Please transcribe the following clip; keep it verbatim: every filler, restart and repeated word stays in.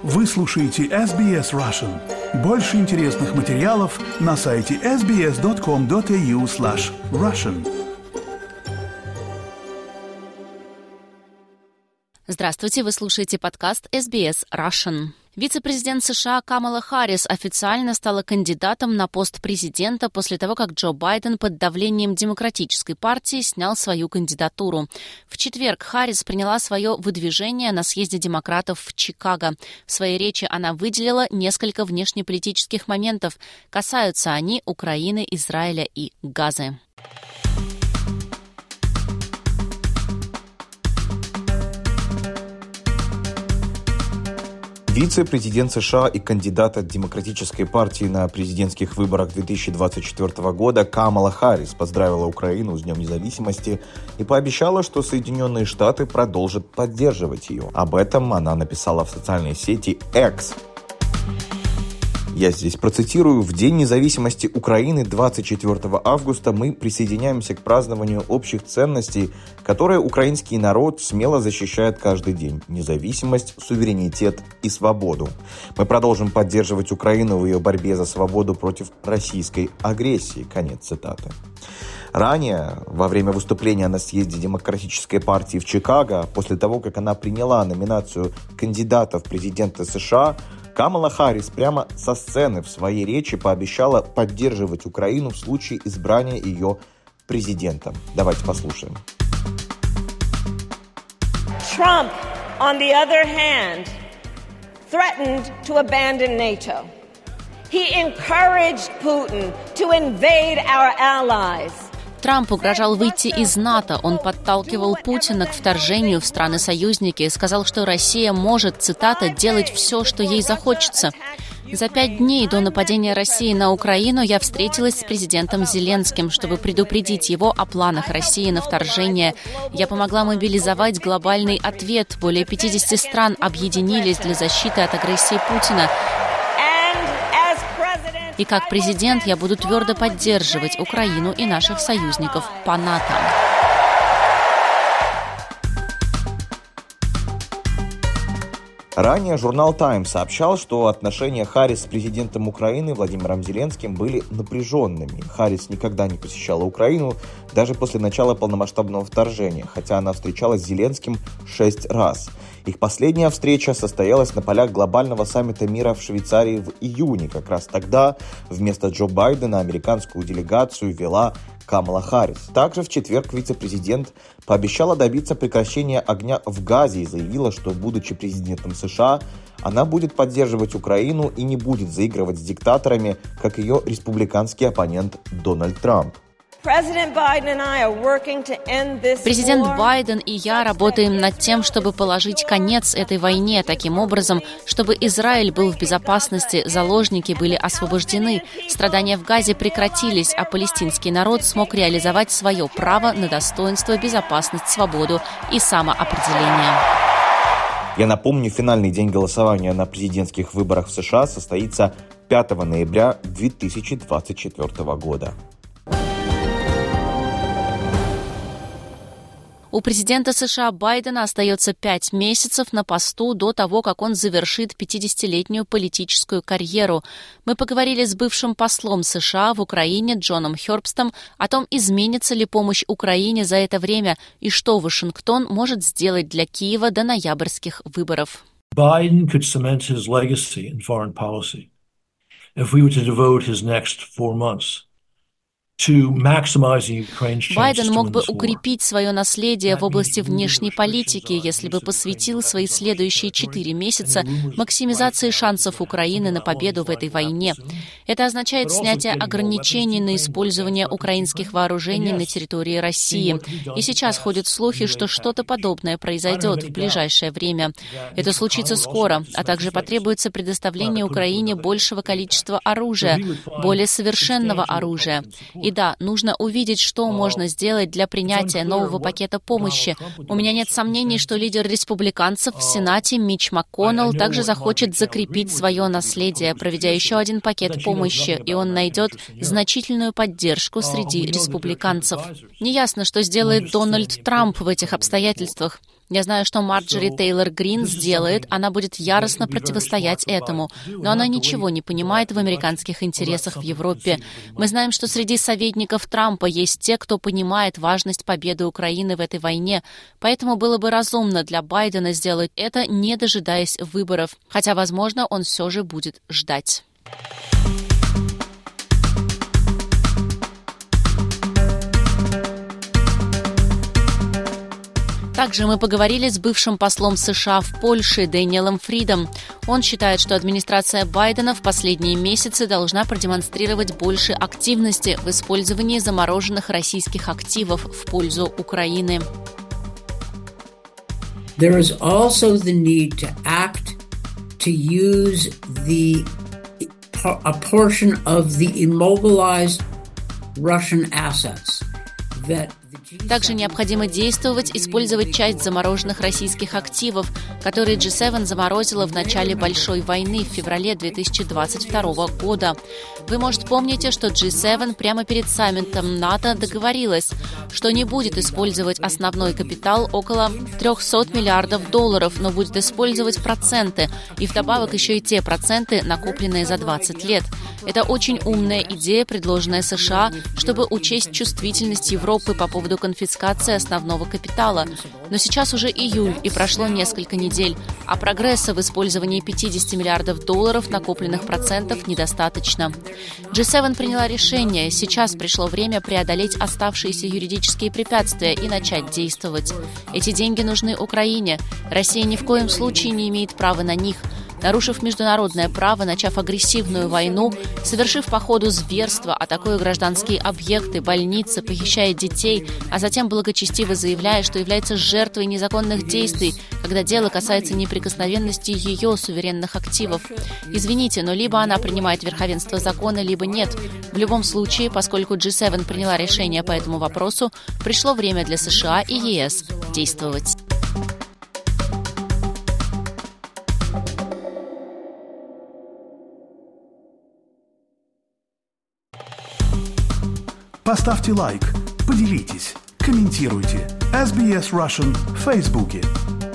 Вы слушаете эс би эс Russian. Больше интересных материалов на сайте эс би эс точка ком точка эй ю слэш Russian. Здравствуйте, вы слушаете подкаст эс би эс Russian. Вице-президент США Камала Харрис официально стала кандидатом на пост президента после того, как Джо Байден под давлением Демократической партии снял свою кандидатуру. В четверг Харрис приняла свое выдвижение на съезде демократов в Чикаго. В своей речи она выделила несколько внешнеполитических моментов. Касаются они Украины, Израиля и Газы. Вице-президент США и кандидат от Демократической партии на президентских выборах две тысячи двадцать четвёртого года Камала Харрис поздравила Украину с Днем независимости и пообещала, что Соединенные Штаты продолжат поддерживать ее. Об этом она написала в социальной сети X. Я здесь процитирую. «В День независимости Украины двадцать четвёртого августа мы присоединяемся к празднованию общих ценностей, которые украинский народ смело защищает каждый день. Независимость, суверенитет и свободу. Мы продолжим поддерживать Украину в ее борьбе за свободу против российской агрессии». Конец цитаты. Ранее, во время выступления на съезде Демократической партии в Чикаго, после того, как она приняла номинацию кандидата в президенты США, Камала Харрис прямо со сцены в своей речи пообещала поддерживать Украину в случае избрания ее президентом. Давайте послушаем. Trump, on the other hand, threatened to abandon NATO. He encouraged Putin to invade our allies. Трамп угрожал выйти из НАТО. Он подталкивал Путина к вторжению в страны-союзники и сказал, что Россия может, цитата, «делать все, что ей захочется». За пять дней до нападения России на Украину я встретилась с президентом Зеленским, чтобы предупредить его о планах России на вторжение. Я помогла мобилизовать глобальный ответ. Более пятьдесят стран объединились для защиты от агрессии Путина. И как президент я буду твердо поддерживать Украину и наших союзников по НАТО. Ранее журнал «Таймс» сообщал, что отношения Харрис с президентом Украины Владимиром Зеленским были напряженными. Харрис никогда не посещала Украину, даже после начала полномасштабного вторжения, хотя она встречалась с Зеленским шесть раз. Их последняя встреча состоялась на полях глобального саммита мира в Швейцарии в июне. Как раз тогда вместо Джо Байдена американскую делегацию вела Камала Харрис. Также в четверг вице-президент пообещала добиться прекращения огня в Газе и заявила, что, будучи президентом США, она будет поддерживать Украину и не будет заигрывать с диктаторами, как ее республиканский оппонент Дональд Трамп. Президент Байден и я работаем над тем, чтобы положить конец этой войне таким образом, чтобы Израиль был в безопасности, заложники были освобождены, страдания в Газе прекратились, а палестинский народ смог реализовать свое право на достоинство, безопасность, свободу и самоопределение. Я напомню, финальный день голосования на президентских выборах в США состоится пятого ноября две тысячи двадцать четвёртого года. У президента США Байдена остается пять месяцев на посту до того, как он завершит пятидесятилетнюю политическую карьеру. Мы поговорили с бывшим послом США в Украине Джоном Хербстом о том, изменится ли помощь Украине за это время и что Вашингтон может сделать для Киева до ноябрьских выборов. Biden could cement his legacy in foreign policy if we were to devote his next four months. Байден мог бы укрепить свое наследие в области внешней политики, если бы посвятил свои следующие четыре месяца максимизации шансов Украины на победу в этой войне. Это означает снятие ограничений на использование украинских вооружений на территории России. И сейчас ходят слухи, что что-то подобное произойдет в ближайшее время. Это случится скоро, а также потребуется предоставление Украине большего количества оружия, более совершенного оружия. И да, нужно увидеть, что можно сделать для принятия нового пакета помощи. У меня нет сомнений, что лидер республиканцев в Сенате Митч МакКоннелл также захочет закрепить свое наследие, проведя еще один пакет помощи, и он найдет значительную поддержку среди республиканцев. Неясно, что сделает Дональд Трамп в этих обстоятельствах. Я знаю, что Марджори Тейлор Грин сделает, она будет яростно противостоять этому, но она ничего не понимает в американских интересах в Европе. Мы знаем, что среди советников Трампа есть те, кто понимает важность победы Украины в этой войне, поэтому было бы разумно для Байдена сделать это, не дожидаясь выборов, хотя, возможно, он все же будет ждать. Также мы поговорили с бывшим послом США в Польше Дэниелом Фридом. Он считает, что администрация Байдена в последние месяцы должна продемонстрировать больше активности в использовании замороженных российских активов в пользу Украины. There is also the need to act to use the a portion of the immobilized Russian assets that Также необходимо действовать, использовать часть замороженных российских активов, которые джи семь заморозила в начале Большой войны в феврале две тысячи двадцать второго года. Вы, может, помните, что джи семь прямо перед саммитом НАТО договорилась, что не будет использовать основной капитал около триста миллиардов долларов, но будет использовать проценты, и вдобавок еще и те проценты, накопленные за двадцать лет. Это очень умная идея, предложенная США, чтобы учесть чувствительность Европы по поводу конфискации основного капитала. Но сейчас уже июль, и прошло несколько недель, а прогресса в использовании пятьдесят миллиардов долларов накопленных процентов недостаточно. джи семь приняла решение, сейчас пришло время преодолеть оставшиеся юридические препятствия и начать действовать. Эти деньги нужны Украине. Россия ни в коем случае не имеет права на них. Нарушив международное право, начав агрессивную войну, совершив по ходу зверства, атакуя гражданские объекты, больницы, похищая детей, а затем благочестиво заявляя, что является жертвой незаконных действий, когда дело касается неприкосновенности ее суверенных активов. Извините, но либо она принимает верховенство закона, либо нет. В любом случае, поскольку джи семь приняла решение по этому вопросу, пришло время для США и ЕС действовать. Поставьте лайк, поделитесь, комментируйте. эс би эс Russian в Фейсбуке.